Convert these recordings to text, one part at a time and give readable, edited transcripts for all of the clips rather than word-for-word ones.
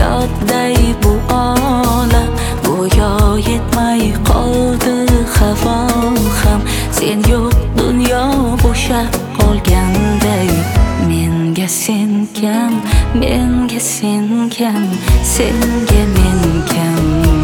yodday bu olam. Go'yo yetmay qoldi havo ham. Sen yo'q dunyo bo'shab qolganday. Menga sen kam, menga sen kam, senga men kam.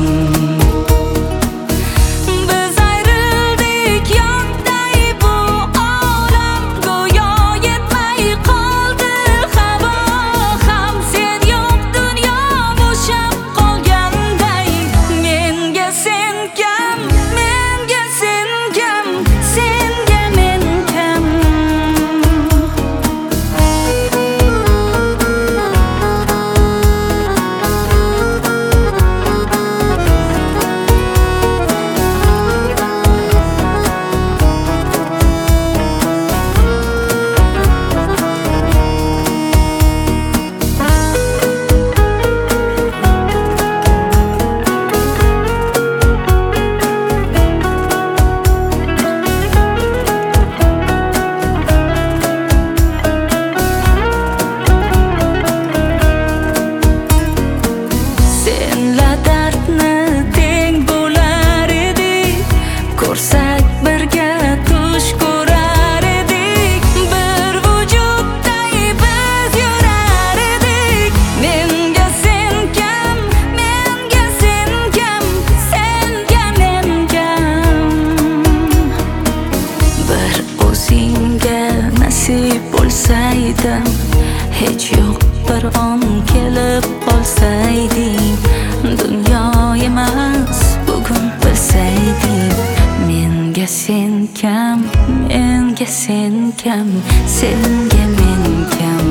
Bo'lsaydim, hech yo'q bir on kelib qolsayding, dunyo emas bugun bilsayding. Menga sen kam, menga sen kam, senga men kam.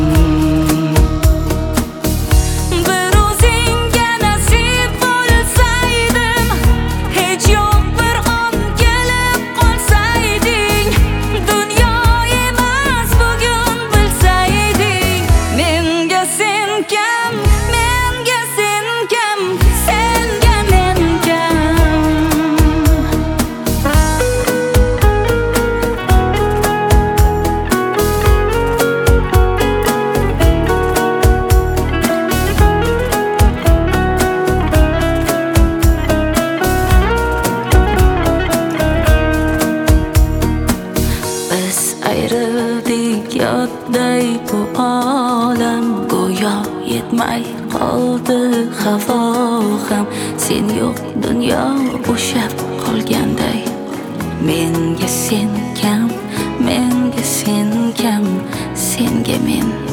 Ayrıldık yodday bu olam. Go'yo yetmay qoldi havo ham. Sen yo'q dunyo bo'shab qolganday. Menga sen kam, menga sen kam, senga men